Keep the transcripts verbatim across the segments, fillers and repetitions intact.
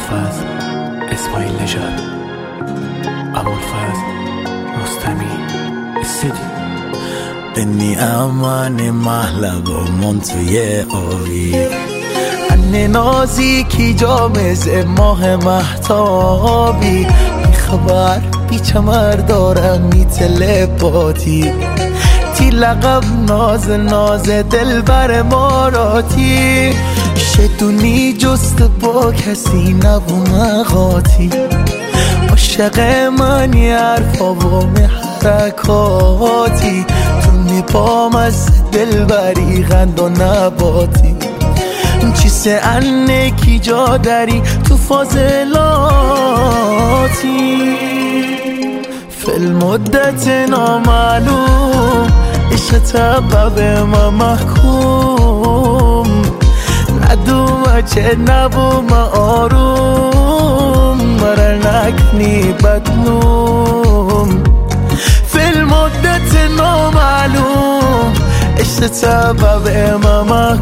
ابوالفضل اسماعیل نژاد، ابوالفضل مستمی استدی بنی امان محلب و منتوی آوی انه نازی کی جامز ماه محتابی بی خبر بی چمر دارم می تلپاتی تی لقب ناز ناز دل بر ماراتی شدونی جست با کسی نبو مغاتی عاشق منی حرفا و محرکاتی تو نیپام از دل بری غند و نباتی چیسه انه کی جا داری تو فاضلاتی فل مدت نامعلوم عشق تبب ما محکوم ندوم چه نبوم آروم مرا نکنی بدنوم فل مدت نامعلوم عشق تبب ما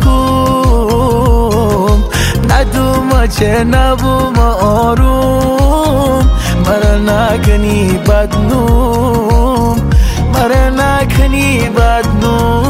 محکوم ندوم چه نبوم آروم مرا نکنی بدنوم مرا نکنی بدنوم